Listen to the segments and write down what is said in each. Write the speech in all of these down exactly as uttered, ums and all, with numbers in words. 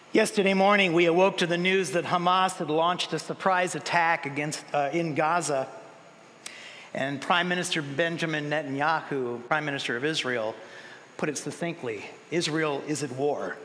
Yesterday morning, we awoke to the news that Hamas had launched a surprise attack against uh, in Gaza. And Prime Minister Benjamin Netanyahu, Prime Minister of Israel, put it succinctly: Israel is at war.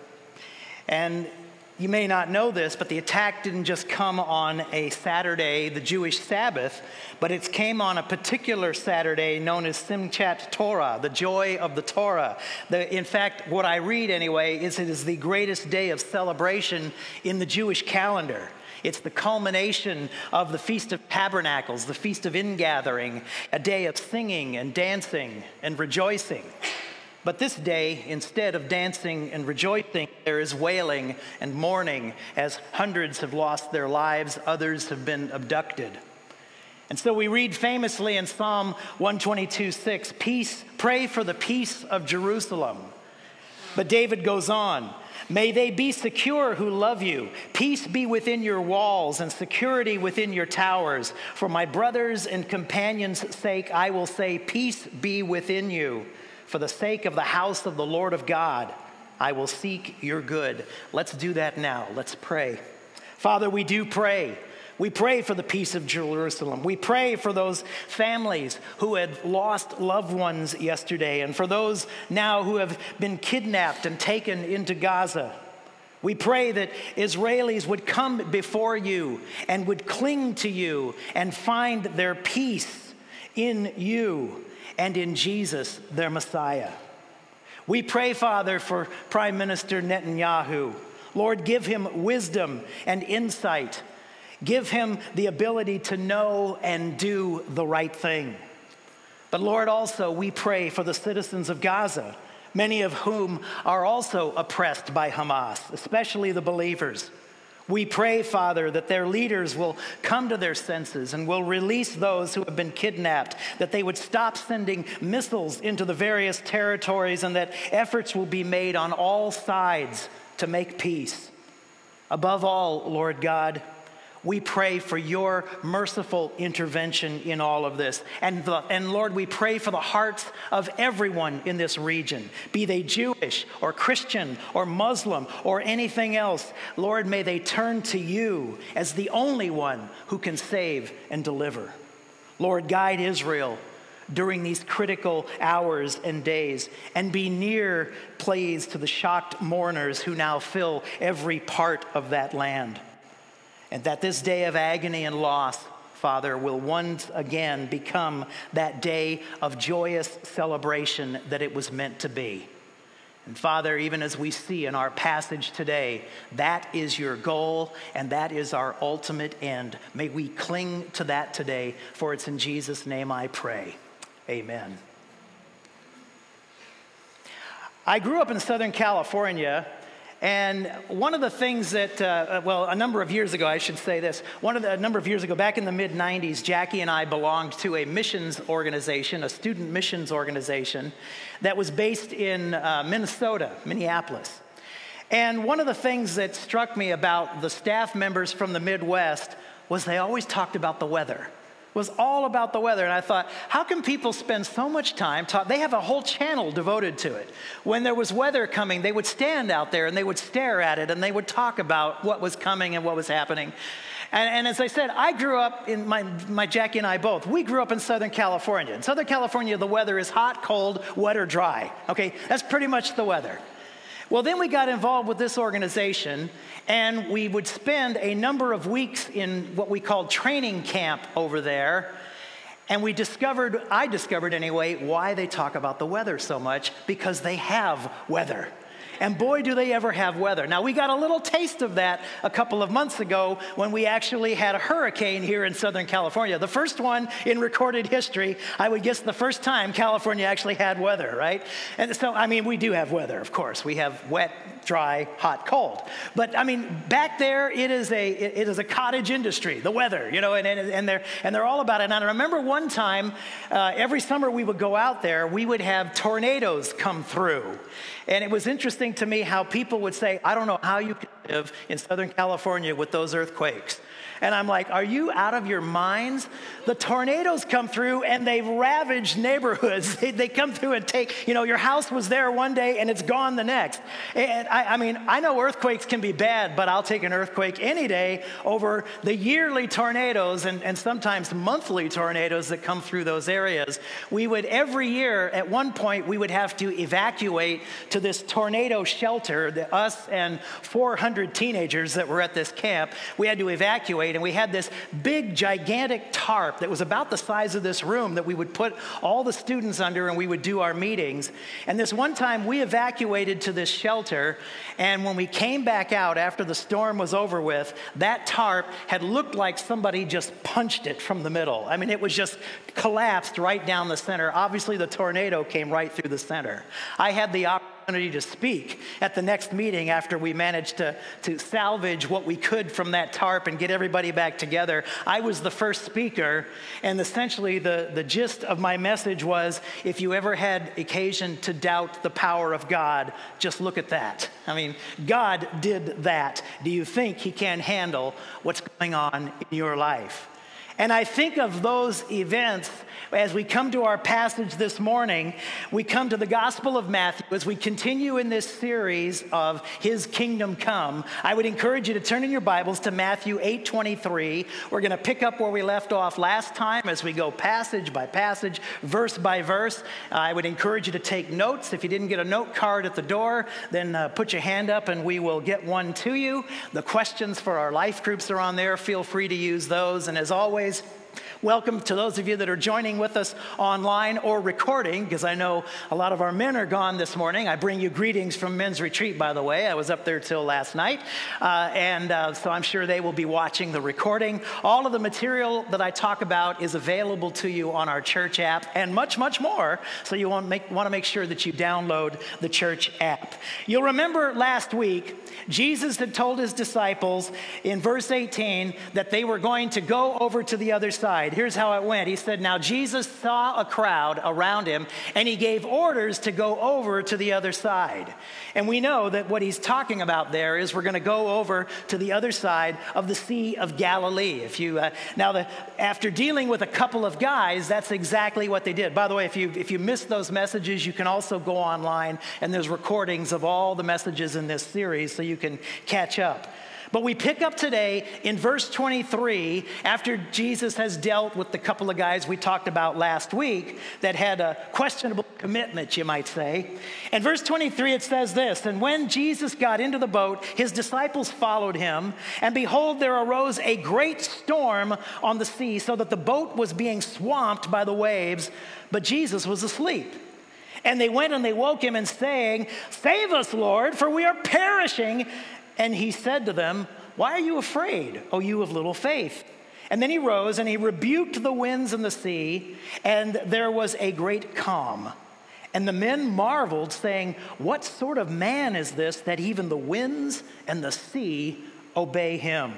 And you may not know this, but the attack didn't just come on a Saturday, the Jewish Sabbath, but it came on a particular Saturday known as Simchat Torah, the joy of the Torah. The, in fact, what I read anyway is it is the greatest day of celebration in the Jewish calendar. It's the culmination of the Feast of Tabernacles, the Feast of Ingathering, a day of singing and dancing and rejoicing. But this day, instead of dancing and rejoicing, there is wailing and mourning as hundreds have lost their lives, others have been abducted. And so we read famously in Psalm one twenty-two six, "Peace, pray for the peace of Jerusalem." But David goes on, "May they be secure who love you. Peace be within your walls and security within your towers. For my brothers and companions' sake, I will say, peace be within you. For the sake of the house of the Lord of God, I will seek your good." Let's do that now. Let's pray. Father, we do pray. We pray for the peace of Jerusalem. We pray for those families who had lost loved ones yesterday, and for those now who have been kidnapped and taken into Gaza. We pray that Israelis would come before you and would cling to you and find their peace in you and in Jesus, their Messiah. We pray, Father, for Prime Minister Netanyahu. Lord, give him wisdom and insight. Give him the ability to know and do the right thing. But Lord, also we pray for the citizens of Gaza, many of whom are also oppressed by Hamas, especially the believers. We pray, Father, that their leaders will come to their senses and will release those who have been kidnapped, that they would stop sending missiles into the various territories, and that efforts will be made on all sides to make peace. Above all, Lord God, we pray for your merciful intervention in all of this. And, the, and Lord, we pray for the hearts of everyone in this region, be they Jewish or Christian or Muslim or anything else. Lord, may they turn to you as the only one who can save and deliver. Lord, guide Israel during these critical hours and days, and be near, please, to the shocked mourners who now fill every part of that land. And that this day of agony and loss, Father, will once again become that day of joyous celebration that it was meant to be. And Father, even as we see in our passage today, that is your goal and that is our ultimate end. May we cling to that today, for it's in Jesus' name I pray. Amen. I grew up in Southern California. And one of the things that, uh, well, a number of years ago, I should say this, one of the, a number of years ago, back in the mid nineties, Jackie and I belonged to a missions organization, a student missions organization that was based in uh, Minnesota, Minneapolis. And one of the things that struck me about the staff members from the Midwest was they always talked about the weather. It was all about the weather. And I thought, how can people spend so much time talk? They have a whole channel devoted to it. When there was weather coming, they would stand out there and they would stare at it and they would talk about what was coming and what was happening. And, and as I said, I grew up in, my, my Jackie and I both, we grew up in Southern California. In Southern California, the weather is hot, cold, wet, or dry. Okay, that's pretty much the weather. Well, then we got involved with this organization, and we would spend a number of weeks in what we called training camp over there. And we discovered, I discovered anyway, why they talk about the weather so much, because they have weather. And boy, do they ever have weather. Now, we got a little taste of that a couple of months ago when we actually had a hurricane here in Southern California. The first one in recorded history. I would guess the first time California actually had weather, right? And so, I mean, we do have weather, of course. We have wet, dry, hot, cold. But, I mean, back there, it is a it is a cottage industry, the weather, you know, and, and, and, they're, and they're all about it. And I remember one time, uh, every summer we would go out there, we would have tornadoes come through. And it was interesting to me how people would say, I don't know how you can live in Southern California with those earthquakes. And I'm like, are you out of your minds? The tornadoes come through and they've ravaged neighborhoods. They, they come through and take, you know, your house was there one day and it's gone the next. And I, I mean, I know earthquakes can be bad, but I'll take an earthquake any day over the yearly tornadoes and, and sometimes monthly tornadoes that come through those areas. We would, every year, at one point, we would have to evacuate to this tornado shelter, the, us and four hundred teenagers that were at this camp. We had to evacuate. And we had this big, gigantic tarp that was about the size of this room that we would put all the students under and we would do our meetings. And this one time we evacuated to this shelter, and when we came back out after the storm was over with, that tarp had looked like somebody just punched it from the middle. I mean, it was just collapsed right down the center. Obviously, the tornado came right through the center. I had the opportunity to speak at the next meeting after we managed to, to salvage what we could from that tarp and get everybody back together. I was the first speaker, and essentially the, the gist of my message was, if you ever had occasion to doubt the power of God, just look at that. I mean, God did that. Do you think he can handle what's going on in your life? And I think of those events as we come to our passage this morning. We come to the Gospel of Matthew as we continue in this series of His Kingdom Come. I would encourage you to turn in your Bibles to Matthew eight twenty-three. We're going to pick up where we left off last time as we go passage by passage, verse by verse. I would encourage you to take notes. If you didn't get a note card at the door, then uh, put your hand up and we will get one to you. The questions for our life groups are on there. Feel free to use those. And as always, welcome to those of you that are joining with us online or recording, because I know a lot of our men are gone this morning. I bring you greetings from Men's Retreat, by the way. I was up there till last night, uh, and uh, so I'm sure they will be watching the recording. All of the material that I talk about is available to you on our church app, and much, much more, so you want, make, want to make sure that you download the church app. You'll remember last week, Jesus had told his disciples in verse eighteen that they were going to go over to the other side. Here's how it went. He said, now Jesus saw a crowd around him, and he gave orders to go over to the other side. And we know that what he's talking about there is we're going to go over to the other side of the Sea of Galilee. If you uh, now, the, after dealing with a couple of guys, that's exactly what they did. By the way, if you if you missed those messages, you can also go online, and there's recordings of all the messages in this series, so you can catch up. But we pick up today in verse twenty-three, after Jesus has dealt with the couple of guys we talked about last week that had a questionable commitment, you might say. In verse twenty-three, it says this, and when Jesus got into the boat, his disciples followed him, and behold, there arose a great storm on the sea, so that the boat was being swamped by the waves, but Jesus was asleep. And they went and they woke him and saying, save us, Lord, for we are perishing. And he said to them, why are you afraid, O you of little faith? And then he rose and he rebuked the winds and the sea, and there was a great calm. And the men marveled, saying, what sort of man is this that even the winds and the sea obey him?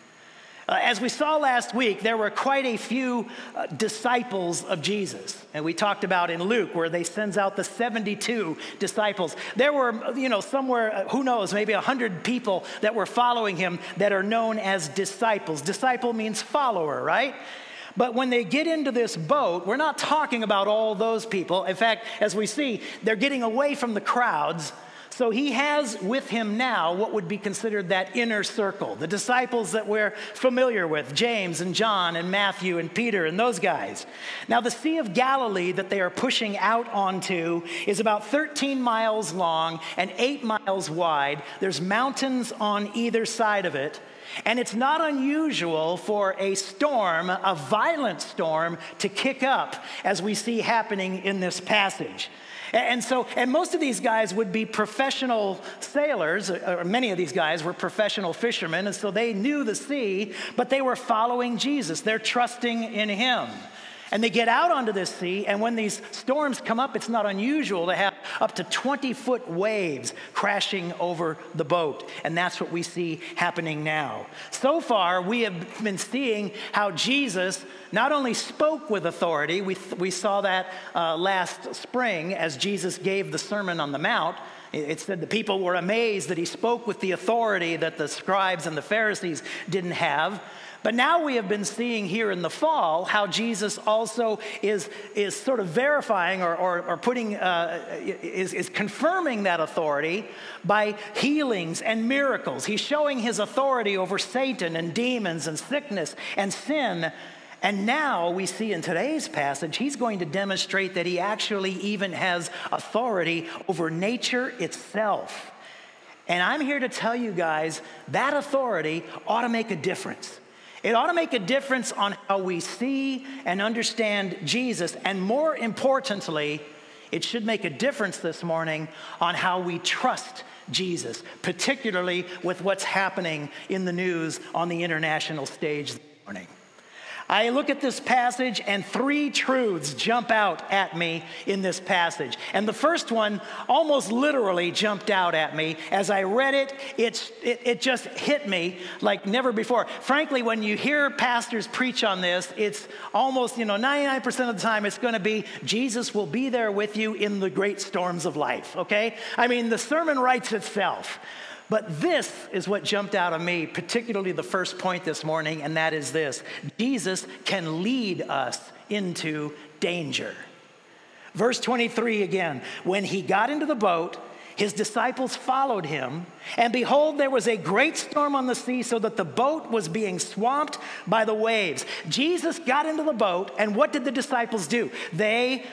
Uh, as we saw last week, there were quite a few uh, disciples of Jesus. And we talked about in Luke where they sends out the seventy-two disciples. There were, you know, somewhere, uh, who knows, maybe one hundred people that were following him that are known as disciples. Disciple means follower, right? But when they get into this boat, we're not talking about all those people. In fact, as we see, they're getting away from the crowds. So he has with him now what would be considered that inner circle, the disciples that we're familiar with, James and John and Matthew and Peter and those guys. Now, the Sea of Galilee that they are pushing out onto is about thirteen miles long and eight miles wide. There's mountains on either side of it. And it's not unusual for a storm, a violent storm, to kick up as we see happening in this passage. And so, and most of these guys would be professional sailors, or many of these guys were professional fishermen, and so they knew the sea, but they were following Jesus. They're trusting in him. And they get out onto this sea, and when these storms come up, it's not unusual to have up to twenty-foot waves crashing over the boat. And that's what we see happening now. So far, we have been seeing how Jesus not only spoke with authority, we, we saw that uh, last spring as Jesus gave the Sermon on the Mount. It said the people were amazed that he spoke with the authority that the scribes and the Pharisees didn't have. But now we have been seeing here in the fall how Jesus also is, is sort of verifying or, or, or putting, uh, is, is confirming that authority by healings and miracles. He's showing his authority over Satan and demons and sickness and sin. And now we see in today's passage, he's going to demonstrate that he actually even has authority over nature itself. And I'm here to tell you guys, that authority ought to make a difference. It ought to make a difference on how we see and understand Jesus. And more importantly, it should make a difference this morning on how we trust Jesus, particularly with what's happening in the news on the international stage this morning. I look at this passage and three truths jump out at me in this passage. And the first one almost literally jumped out at me. As I read it, it's, it, it just hit me like never before. Frankly, when you hear pastors preach on this, it's almost, you know, ninety-nine percent of the time it's going to be, Jesus will be there with you in the great storms of life, okay? I mean, the sermon writes itself. But this is what jumped out of me, particularly the first point this morning, and that is this: Jesus can lead us into danger. Verse twenty-three again, when he got into the boat, his disciples followed him, and behold, there was a great storm on the sea, so that the boat was being swamped by the waves. Jesus got into the boat, and what did the disciples do? They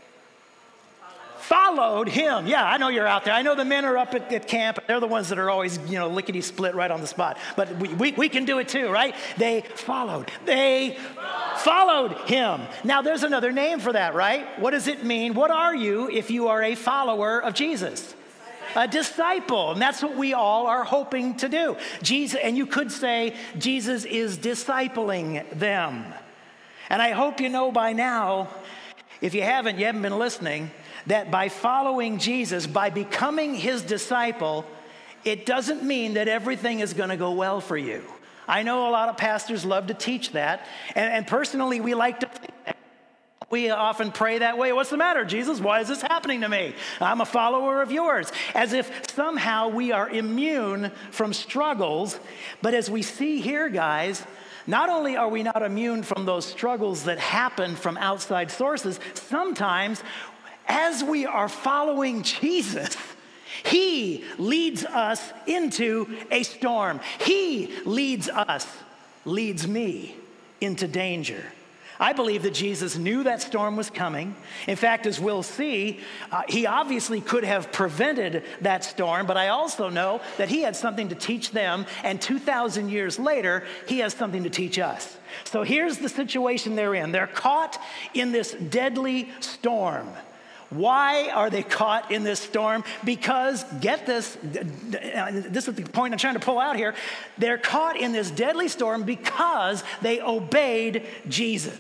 followed him. Yeah, I know you're out there. I know the men are up at, at camp. They're the ones that are always, you know, lickety-split right on the spot. But we, we, we can do it too, right? They followed. They followed him. Now, there's another name for that, right? What does it mean? What are you if you are a follower of Jesus? A disciple. And that's what we all are hoping to do. Jesus, and you could say Jesus is discipling them. And I hope you know by now, if you haven't, you haven't been listening, that by following Jesus, by becoming his disciple, it doesn't mean that everything is going to go well for you. I know a lot of pastors love to teach that, and, and personally, we like to think that. We often pray that way. What's the matter, Jesus? Why is this happening to me? I'm a follower of yours. As if somehow we are immune from struggles. But as we see here, guys, not only are we not immune from those struggles that happen from outside sources, sometimes as we are following Jesus, he leads us into a storm. He leads us, leads me into danger. I believe that Jesus knew that storm was coming. In fact, as we'll see, uh, he obviously could have prevented that storm, but I also know that he had something to teach them, and two thousand years later, he has something to teach us. So here's the situation they're in. They're caught in this deadly storm. Why are they caught in this storm? Because, get this, this is the point I'm trying to pull out here. They're caught in this deadly storm because they obeyed Jesus.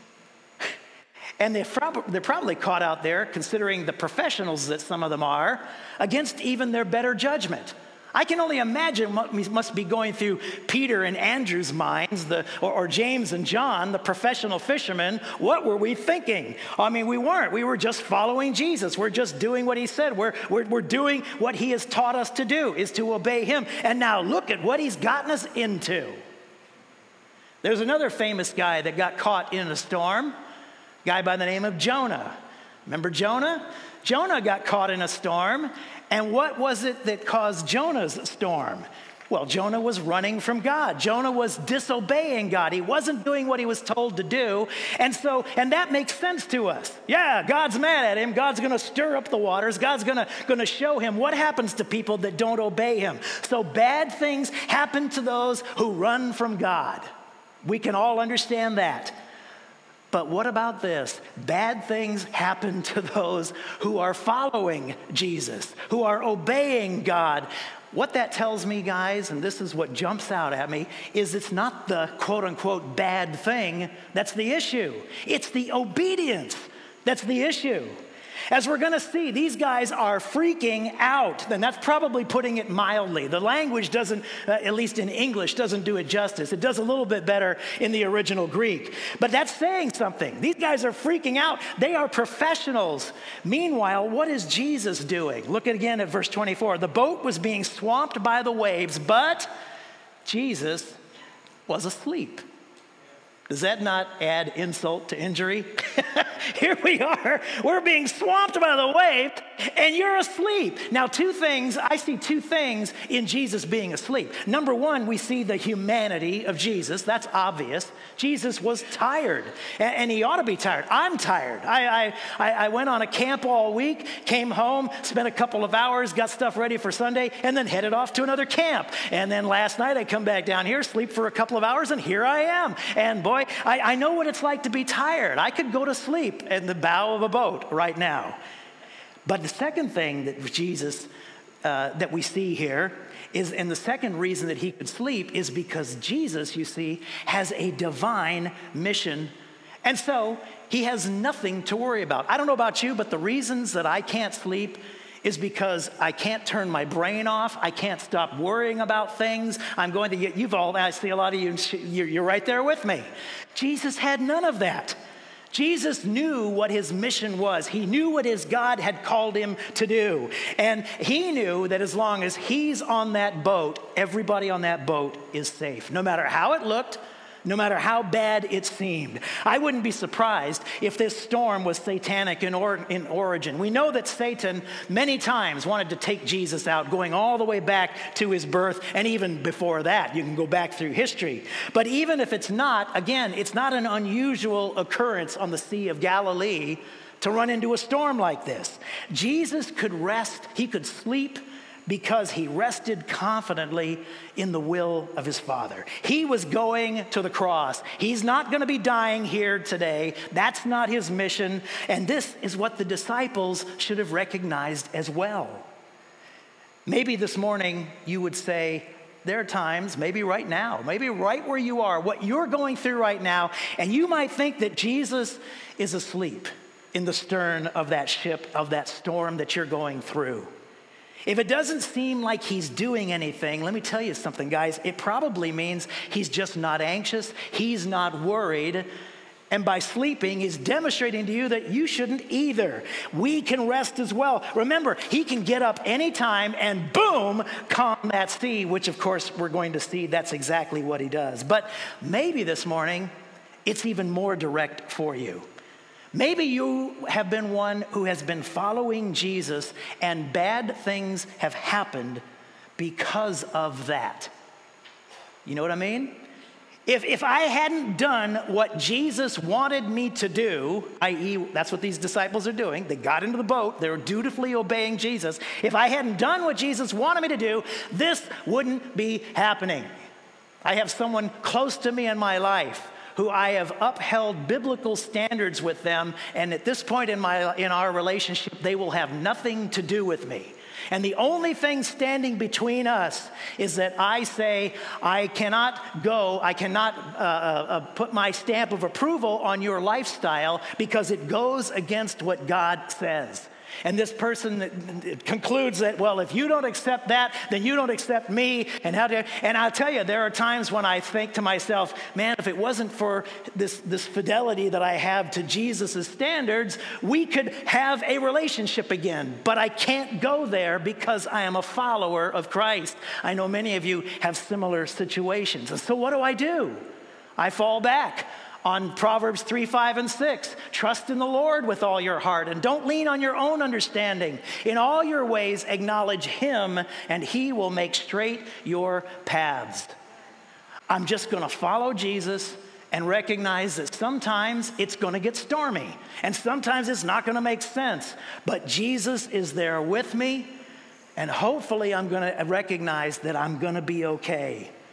And they're, prob- they're probably caught out there, considering the professionals that some of them are, against even their better judgment. I can only imagine what must be going through Peter and Andrew's minds, the, or, or James and John, the professional fishermen. What were we thinking? I mean, we weren't. We were just following Jesus. We're just doing what he said. We're, we're, we're doing what he has taught us to do, is to obey him. And now look at what he's gotten us into. There's another famous guy that got caught in a storm, a guy by the name of Jonah. Remember Jonah? Jonah got caught in a storm. And what was it that caused Jonah's storm? Well, Jonah was running from God. Jonah was disobeying God. He wasn't doing what he was told to do. And so, and that makes sense to us. Yeah, God's mad at him. God's going to stir up the waters. God's going to going to show him what happens to people that don't obey him. So bad things happen to those who run from God. We can all understand that. But what about this? Bad things happen to those who are following Jesus, who are obeying God. What that tells me, guys, and this is what jumps out at me, is it's not the quote-unquote bad thing that's the issue. It's the obedience that's the issue. As we're going to see, these guys are freaking out, and that's probably putting it mildly. The language doesn't, uh, at least in English, doesn't do it justice. It does a little bit better in the original Greek. But that's saying something. These guys are freaking out. They are professionals. Meanwhile, what is Jesus doing? Look again at verse twenty-four. The boat was being swamped by the waves, but Jesus was asleep. Does that not add insult to injury? Here we are. We're being swamped by the wave, and you're asleep. Now, two things, I see two things in Jesus being asleep. Number one, we see the humanity of Jesus. That's obvious. Jesus was tired, and, and he ought to be tired. I'm tired. I, I, I went on a camp all week, came home, spent a couple of hours, got stuff ready for Sunday, and then headed off to another camp. And then last night, I come back down here, sleep for a couple of hours, and here I am. And boy, I, I know what it's like to be tired. I could go to sleep in the bow of a boat right now. But the second thing that Jesus, uh, that we see here is, and the second reason that he could sleep is because Jesus, you see, has a divine mission. And so he has nothing to worry about. I don't know about you, but the reasons that I can't sleep is because I can't turn my brain off. I can't stop worrying about things. I'm going to get, you've all, I see a lot of you, you're right there with me. Jesus had none of that. Jesus knew what his mission was. He knew what his God had called him to do. And he knew that as long as he's on that boat, everybody on that boat is safe, no matter how it looked, no matter how bad it seemed. I wouldn't be surprised if this storm was satanic in, or, in origin. We know that Satan many times wanted to take Jesus out, going all the way back to his birth, and even before that. You can go back through history. But even if it's not, again, it's not an unusual occurrence on the Sea of Galilee to run into a storm like this. Jesus could rest, he could sleep, because he rested confidently in the will of his Father. He was going to the cross. He's not going to be dying here today. That's not his mission. And this is what the disciples should have recognized as well. Maybe this morning you would say, there are times, maybe right now, maybe right where you are, what you're going through right now, and you might think that Jesus is asleep in the stern of that ship, of that storm that you're going through. If it doesn't seem like he's doing anything, let me tell you something, guys. It probably means he's just not anxious. He's not worried. And by sleeping, he's demonstrating to you that you shouldn't either. We can rest as well. Remember, he can get up anytime and boom, calm that sea, which of course we're going to see that's exactly what he does. But maybe this morning, it's even more direct for you. Maybe you have been one who has been following Jesus and bad things have happened because of that. You know what I mean? If, if I hadn't done what Jesus wanted me to do, that is that's what these disciples are doing. They got into the boat. They were dutifully obeying Jesus. If I hadn't done what Jesus wanted me to do, this wouldn't be happening. I have someone close to me in my life who I have upheld biblical standards with them, and at this point in my in our relationship, they will have nothing to do with me. And the only thing standing between us is that I say, I cannot go, I cannot uh, uh, put my stamp of approval on your lifestyle because it goes against what God says. And this person concludes that, well, if you don't accept that, then you don't accept me. And how do, and I'll tell you, there are times when I think to myself, man, if it wasn't for this, this fidelity that I have to Jesus' standards, we could have a relationship again. But I can't go there because I am a follower of Christ. I know many of you have similar situations. And so what do I do? I fall back on Proverbs three, five, and six. Trust in the Lord with all your heart and don't lean on your own understanding. In all your ways, acknowledge him and he will make straight your paths. I'm just going to follow Jesus and recognize that sometimes it's going to get stormy and sometimes it's not going to make sense. But Jesus is there with me, and hopefully I'm going to recognize that I'm going to be okay.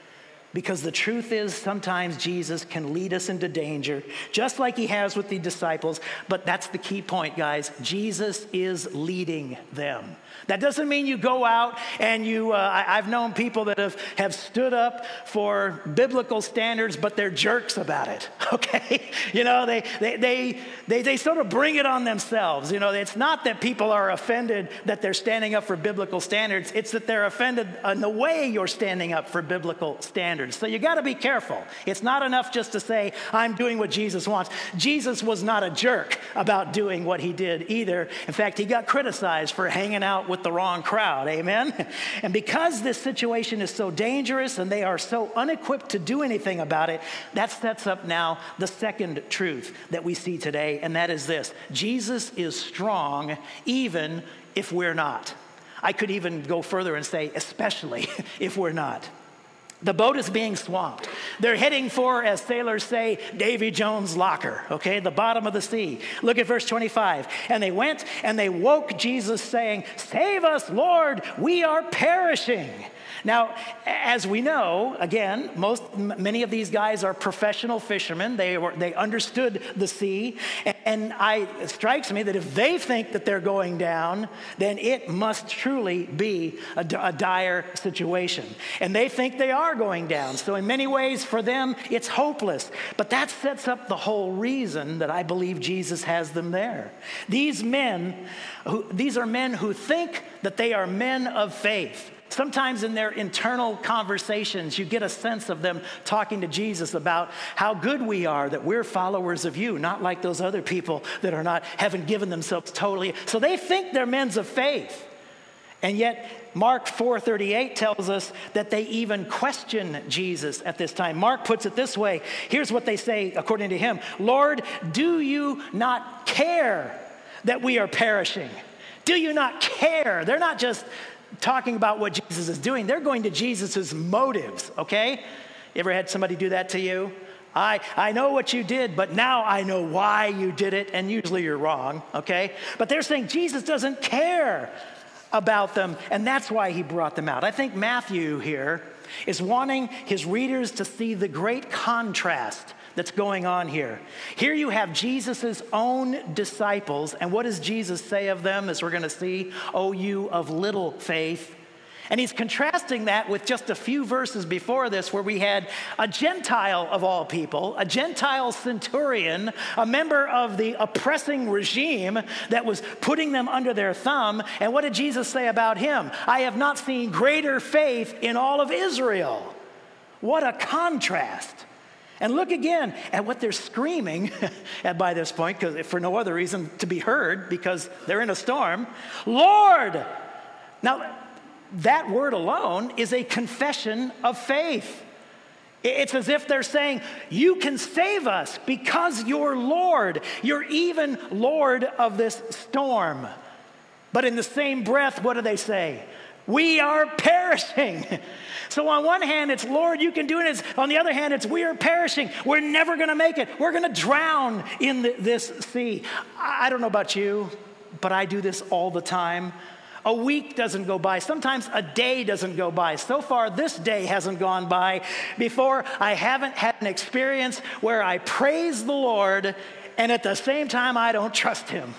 Because the truth is, sometimes Jesus can lead us into danger, just like he has with the disciples. But that's the key point, guys. Jesus is leading them. That doesn't mean you go out and you, uh, I, I've known people that have, have stood up for biblical standards, but they're jerks about it, okay? You know, they, they, they, they, they sort of bring it on themselves. You know, it's not that people are offended that they're standing up for biblical standards. It's that they're offended in the way you're standing up for biblical standards. So you got to be careful. It's not enough just to say, I'm doing what Jesus wants. Jesus was not a jerk about doing what he did either. In fact, he got criticized for hanging out with the wrong crowd, amen? And because this situation is so dangerous and they are so unequipped to do anything about it, that sets up now the second truth that we see today, and that is this: Jesus is strong even if we're not. I could even go further and say, especially if we're not. The boat is being swamped. They're heading for, as sailors say, Davy Jones' locker, okay, the bottom of the sea. Look at verse twenty-five. And they went and they woke Jesus, saying, "Save us, Lord, we are perishing." Now, as we know, again, most many of these guys are professional fishermen. They were they understood the sea, and, and I, it strikes me that if they think that they're going down, then it must truly be a, a dire situation. And they think they are going down. So in many ways, for them, it's hopeless. But that sets up the whole reason that I believe Jesus has them there. These men, who, these are men who think that they are men of faith. Sometimes in their internal conversations, you get a sense of them talking to Jesus about how good we are, that we're followers of you, not like those other people that are not, haven't given themselves totally. So they think they're men of faith. And yet Mark four thirty-eight tells us that they even question Jesus at this time. Mark puts it this way. Here's what they say according to him: "Lord, do you not care that we are perishing? Do you not care?" They're not just talking about what Jesus is doing. They're going to Jesus's motives, okay? You ever had somebody do that to you? I, I know what you did, but now I know why you did it, and usually you're wrong, okay? But they're saying Jesus doesn't care about them, and that's why he brought them out. I think Matthew here is wanting his readers to see the great contrast that's going on here. Here you have Jesus's own disciples, and what does Jesus say of them, as we're going to see? "O you of little faith." And he's contrasting that with just a few verses before this, where we had a Gentile of all people, a Gentile centurion, a member of the oppressing regime that was putting them under their thumb. And what did Jesus say about him? "I have not seen greater faith in all of Israel." What a contrast. And look again at what they're screaming at by this point, because for no other reason to be heard, because they're in a storm. "Lord!" Now, that word alone is a confession of faith. It's as if they're saying, you can save us because you're Lord. You're even Lord of this storm. But in the same breath, what do they say? We are perishing. So on one hand, it's, Lord, you can do it. On the other hand, it's, we are perishing. We're never going to make it. We're going to drown in the, this sea. I don't know about you, but I do this all the time. A week doesn't go by. Sometimes a day doesn't go by. So far, this day hasn't gone by before I haven't had an experience where I praise the Lord and at the same time I don't trust him.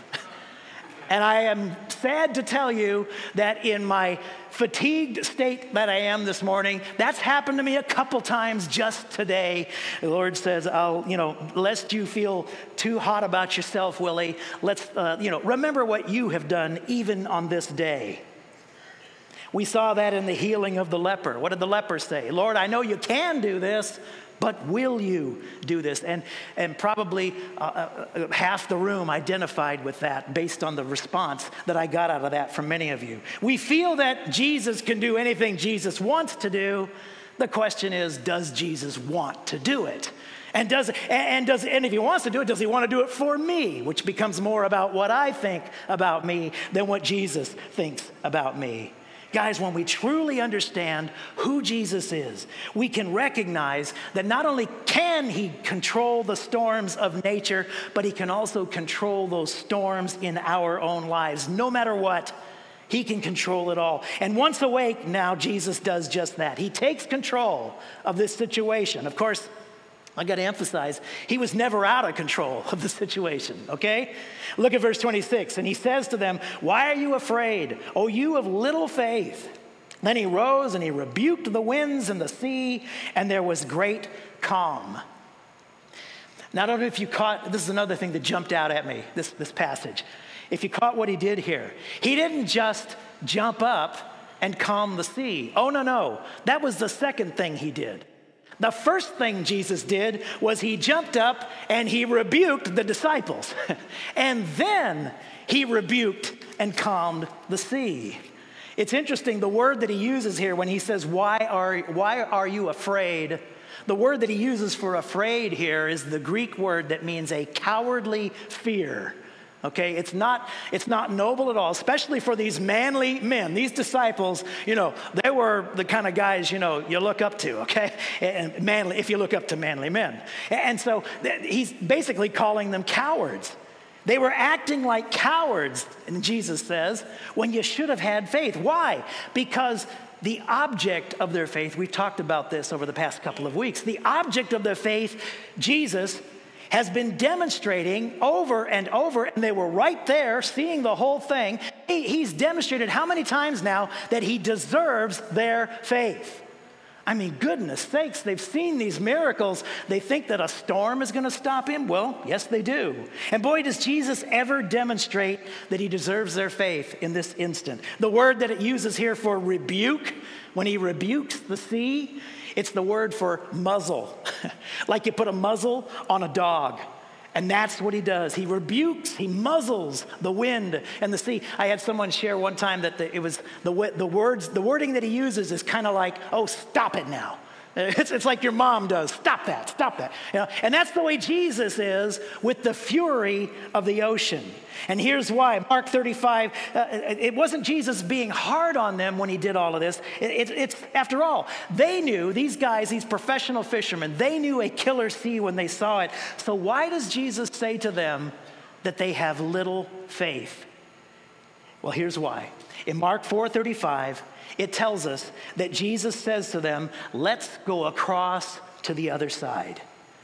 And I am sad to tell you that in my fatigued state that I am this morning, that's happened to me a couple times just today. The Lord says, "I'll, you know, lest you feel too hot about yourself, Willie, let's, uh, you know, remember what you have done even on this day." We saw that in the healing of the leper. What did the leper say? "Lord, I know you can do this, but will you do this?" And and probably uh, uh, half the room identified with that based on the response that I got out of that from many of you. We feel that Jesus can do anything Jesus wants to do. The question is, does Jesus want to do it? And does and does and if he wants to do it, does he want to do it for me? Which becomes more about what I think about me than what Jesus thinks about me. Guys, when we truly understand who Jesus is, we can recognize that not only can he control the storms of nature, but he can also control those storms in our own lives. No matter what, He can control it all. And once awake, now Jesus does just that. He takes control of this situation. Of course, I got to emphasize, he was never out of control of the situation, okay? Look at verse twenty-six. And he says to them, "Why are you afraid, O you of little faith?" Then he rose and he rebuked the winds and the sea, and there was great calm. Now, I don't know if you caught, this is another thing that jumped out at me, this, this passage. If you caught what he did here, he didn't just jump up and calm the sea. Oh, no, no. That was the second thing he did. The first thing Jesus did was he jumped up and he rebuked the disciples. And then he rebuked and calmed the sea. It's interesting, the word that he uses here when he says, why are, why are you afraid? The word that he uses for afraid here is the Greek word that means a cowardly fear. Okay, it's not, it's not noble at all, especially for these manly men. These disciples, you know, they were the kind of guys, you know, you look up to, okay? And manly, if you look up to manly men. And so he's basically calling them cowards. They were acting like cowards, and Jesus says, when you should have had faith. Why? Because the object of their faith, we've talked about this over the past couple of weeks, the object of their faith, Jesus, has been demonstrating over and over, and they were right there seeing the whole thing. He, he's demonstrated how many times now that he deserves their faith. I mean, goodness sakes, they've seen these miracles. They think that a storm is going to stop him. Well, yes, they do. And boy, does Jesus ever demonstrate that he deserves their faith in this instant. The word that it uses here for rebuke, when he rebukes the sea, it's the word for muzzle. Like you put a muzzle on a dog. And that's what he does. He rebukes, he muzzles the wind and the sea. I had someone share one time that the, it was the, the words, the wording that he uses is kind of like, oh, stop it now. It's, it's like your mom does. Stop that, stop that. You know? And that's the way Jesus is with the fury of the ocean. And here's why. Mark thirty-five, uh, it wasn't Jesus being hard on them when he did all of this. It, it, it's, after all, they knew, these guys, these professional fishermen, they knew a killer sea when they saw it. So why does Jesus say to them that they have little faith? Well, here's why. In Mark four thirty-five, it tells us that Jesus says to them, let's go across to the other side.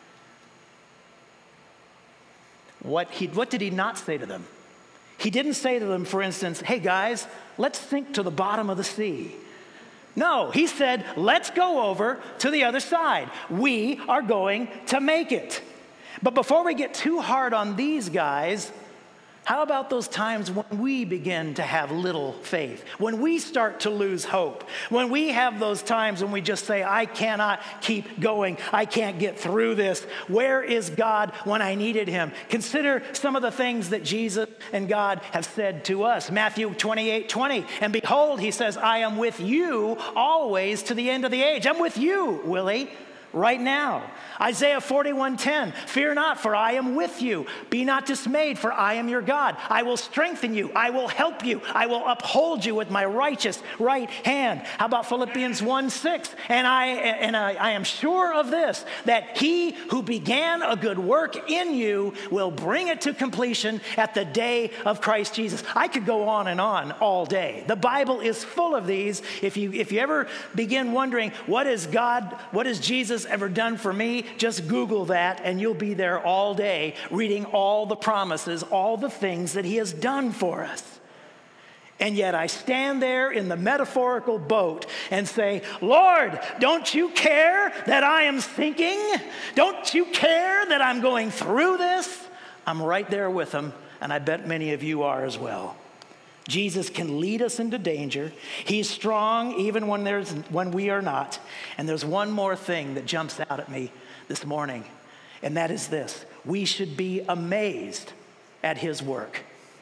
What, he, what did he not say to them? He didn't say to them, for instance, hey guys, let's sink to the bottom of the sea. No, he said, let's go over to the other side. We are going to make it. But before we get too hard on these guys, how about those times when we begin to have little faith? When we start to lose hope? When we have those times when we just say, I cannot keep going. I can't get through this. Where is God when I needed him? Consider some of the things that Jesus and God have said to us. Matthew twenty-eight twenty. And behold, he says, I am with you always to the end of the age. I'm with you, Willie. Right now. Isaiah forty-one ten, fear not, for I am with you. Be not dismayed, for I am your God. I will strengthen you. I will help you. I will uphold you with my righteous right hand. How about Philippians one six? And I and I, I am sure of this, that he who began a good work in you will bring it to completion at the day of Christ Jesus. I could go on and on all day. The Bible is full of these. If you if you ever begin wondering, what is God, what is Jesus ever done for me? Just Google that and you'll be there all day reading all the promises, all the things that he has done for us. And yet I stand there in the metaphorical boat and say, Lord, don't you care that I am sinking? Don't you care that I'm going through this? I'm right there with him, and I bet many of you are as well. Jesus can lead us into danger. He's strong even when there's when we are not. And there's one more thing that jumps out at me this morning, and that is this. We should be amazed at his work.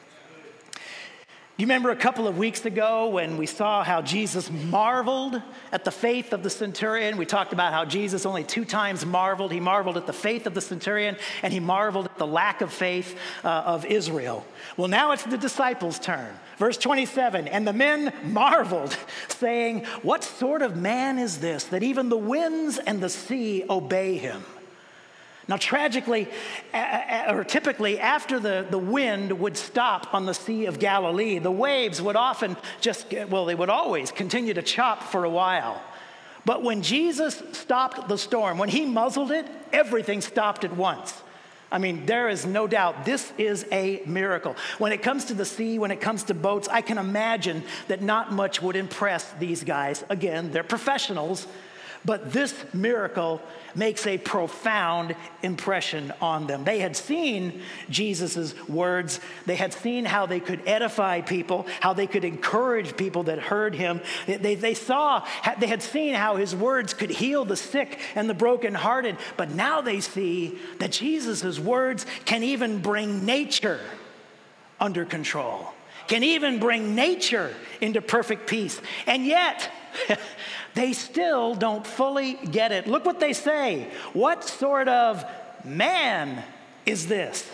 You remember a couple of weeks ago when we saw how Jesus marveled at the faith of the centurion? We talked about how Jesus only two times marveled. He marveled at the faith of the centurion, and he marveled at the lack of faith uh, of Israel. Well, now it's the disciples' turn. Verse twenty-seven, and the men marveled, saying, what sort of man is this, that even the winds and the sea obey him? Now, tragically, or typically, after the, the wind would stop on the Sea of Galilee, the waves would often just, well, they would always continue to chop for a while. But when Jesus stopped the storm, when he muzzled it, everything stopped at once. I mean, there is no doubt this is a miracle. When it comes to the sea, when it comes to boats, I can imagine that not much would impress these guys. Again, they're professionals. But this miracle makes a profound impression on them. They had seen Jesus' words. They had seen how they could edify people, how they could encourage people that heard him. They, they, they saw, they had seen how his words could heal the sick and the brokenhearted. But now they see that Jesus' words can even bring nature under control, can even bring nature into perfect peace. And yet, they still don't fully get it. Look what they say. What sort of man is this?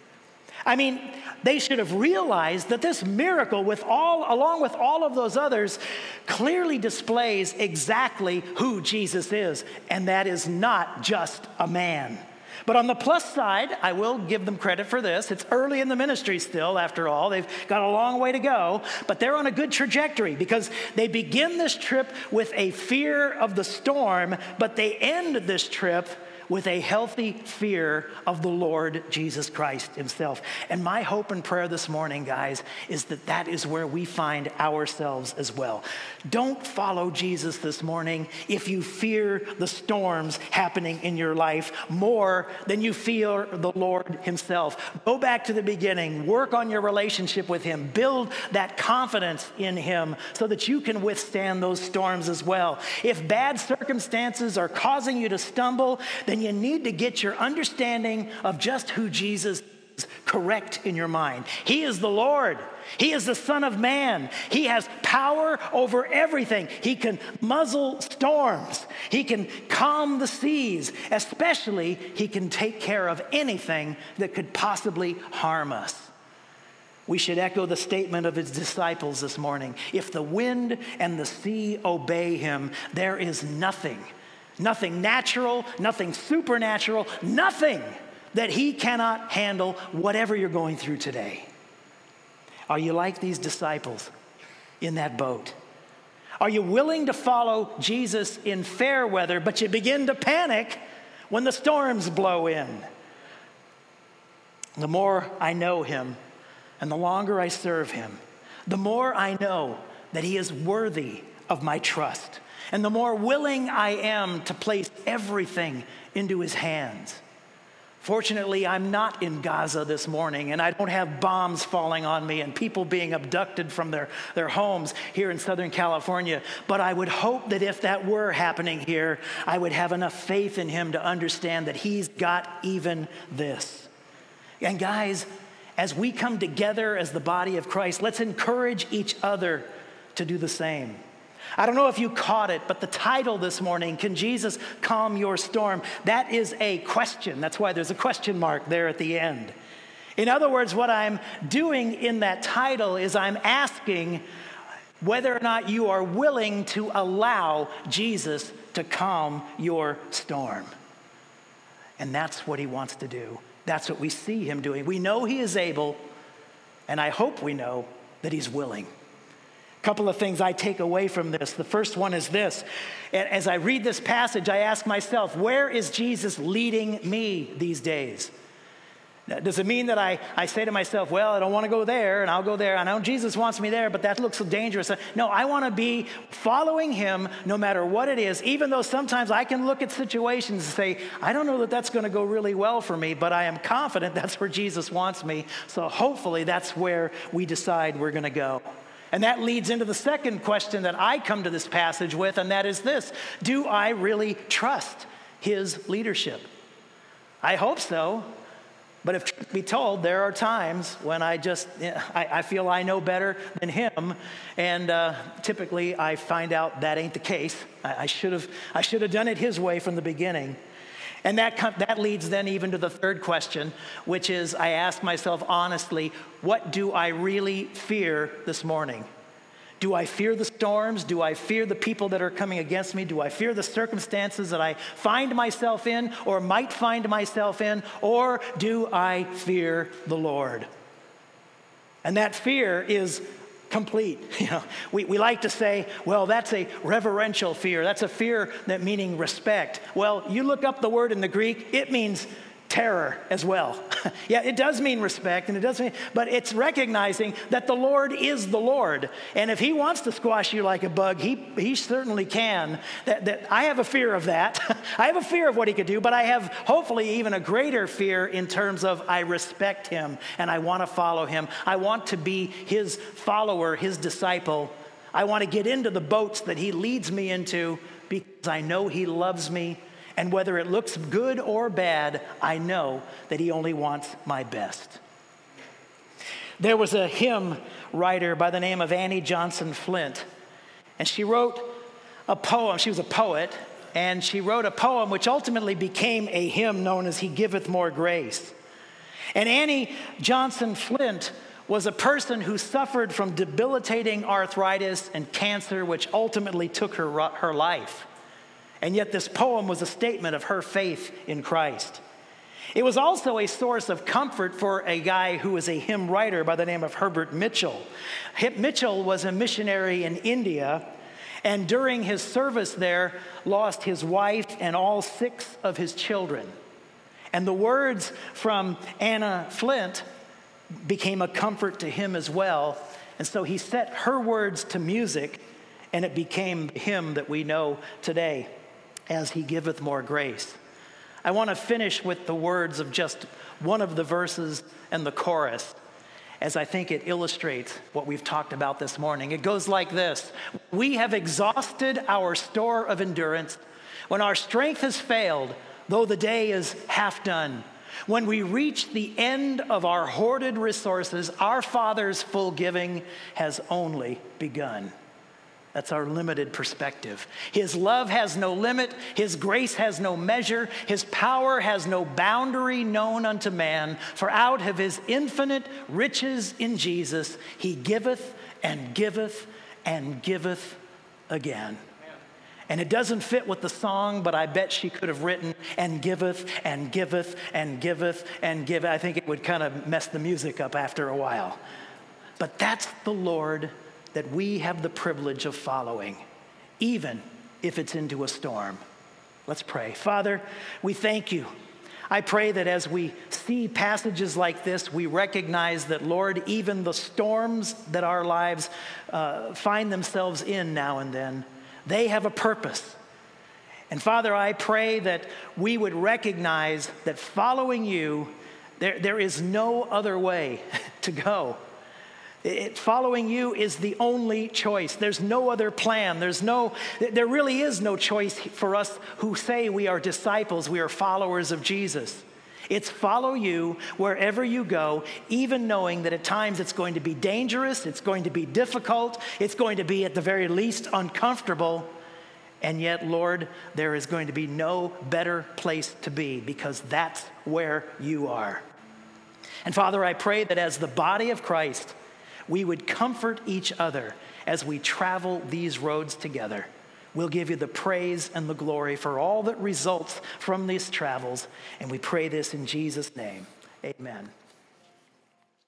I mean, they should have realized that this miracle, with all, along with all of those others, clearly displays exactly who Jesus is, and that is not just a man. But on the plus side, I will give them credit for this. It's early in the ministry still, after all. They've got a long way to go, but they're on a good trajectory because they begin this trip with a fear of the storm, but they end this trip with a healthy fear of the Lord Jesus Christ himself. And my hope and prayer this morning, guys, is that that is where we find ourselves as well. Don't follow Jesus this morning if you fear the storms happening in your life more than you fear the Lord himself. Go back to the beginning. Work on your relationship with him. Build that confidence in him so that you can withstand those storms as well. If bad circumstances are causing you to stumble, then you need to get your understanding of just who Jesus is correct in your mind. He is the Lord. He is the Son of Man. He has power over everything. He can muzzle storms. He can calm the seas. Especially, he can take care of anything that could possibly harm us. We should echo the statement of his disciples this morning. If the wind and the sea obey him, there is nothing Nothing natural, nothing supernatural, nothing that he cannot handle, whatever you're going through today. Are you like these disciples in that boat? Are you willing to follow Jesus in fair weather, but you begin to panic when the storms blow in? The more I know him and the longer I serve him, the more I know that he is worthy of my trust. And the more willing I am to place everything into his hands. Fortunately, I'm not in Gaza this morning, and I don't have bombs falling on me and people being abducted from their, their homes here in Southern California. But I would hope that if that were happening here, I would have enough faith in him to understand that he's got even this. And guys, as we come together as the body of Christ, let's encourage each other to do the same. I don't know if you caught it, but the title this morning, Can Jesus Calm Your Storm? That is a question. That's why there's a question mark there at the end. In other words, what I'm doing in that title is I'm asking whether or not you are willing to allow Jesus to calm your storm. And that's what he wants to do. That's what we see him doing. We know he is able, and I hope we know that he's willing. A couple of things I take away from this. The first one is this. As I read this passage, I ask myself, where is Jesus leading me these days? Does it mean that I, I say to myself, well, I don't want to go there, and I'll go there. I know Jesus wants me there, but that looks so dangerous. No, I want to be following him no matter what it is, even though sometimes I can look at situations and say, I don't know that that's going to go really well for me, but I am confident that's where Jesus wants me. So hopefully that's where we decide we're going to go. And that leads into the second question that I come to this passage with, and that is this. Do I really trust his leadership? I hope so. But if truth be told, there are times when I just, I, I feel I know better than him. And uh, typically I find out that ain't the case. I, I should have I should have done it his way from the beginning. And that, that leads then even to the third question, which is I ask myself honestly, what do I really fear this morning? Do I fear the storms? Do I fear the people that are coming against me? Do I fear the circumstances that I find myself in or might find myself in? Or do I fear the Lord? And that fear is complete. You know, we, we like to say, well, that's a reverential fear. That's a fear that meaning respect. Well, you look up the word in the Greek, it means terror as well. Yeah, it does mean respect, and it does mean, but it's recognizing that the Lord is the Lord. And if he wants to squash you like a bug, he he certainly can. That, that I have a fear of that. I have a fear of what he could do, but I have hopefully even a greater fear in terms of I respect him and I want to follow him. I want to be his follower, his disciple. I want to get into the boats that he leads me into because I know he loves me. And whether it looks good or bad, I know that he only wants my best. There was a hymn writer by the name of Annie Johnson Flint, and she wrote a poem. She was a poet, and she wrote a poem which ultimately became a hymn known as He Giveth More Grace. And Annie Johnson Flint was a person who suffered from debilitating arthritis and cancer, which ultimately took her, her life. And yet this poem was a statement of her faith in Christ. It was also a source of comfort for a guy who was a hymn writer by the name of Herbert Mitchell. Mitchell was a missionary in India, and during his service there, lost his wife and all six of his children. And the words from Anna Flint became a comfort to him as well. And so he set her words to music, and it became the hymn that we know today as He Giveth More Grace. I want to finish with the words of just one of the verses and the chorus, as I think it illustrates what we've talked about this morning. It goes like this: we have exhausted our store of endurance when our strength has failed, though the day is half done. When we reach the end of our hoarded resources, our Father's full giving has only begun. That's our limited perspective. His love has no limit. His grace has no measure. His power has no boundary known unto man. For out of his infinite riches in Jesus, he giveth and giveth and giveth again. And it doesn't fit with the song, but I bet she could have written, and giveth and giveth and giveth and giveth. I think it would kind of mess the music up after a while. But that's the Lord that we have the privilege of following, even if it's into a storm. Let's pray. Father, we thank you. I pray that as we see passages like this, we recognize that, Lord, even the storms that our lives uh, find themselves in now and then, they have a purpose. And Father, I pray that we would recognize that following you, there, there is no other way to go. It, following you is the only choice. There's no other plan. There's no, there really is no choice for us who say we are disciples, we are followers of Jesus. It's follow you wherever you go, even knowing that at times it's going to be dangerous, it's going to be difficult, it's going to be at the very least uncomfortable. And yet, Lord, there is going to be no better place to be because that's where you are. And Father, I pray that as the body of Christ, we would comfort each other as we travel these roads together. We'll give you the praise and the glory for all that results from these travels. And we pray this in Jesus' name. Amen.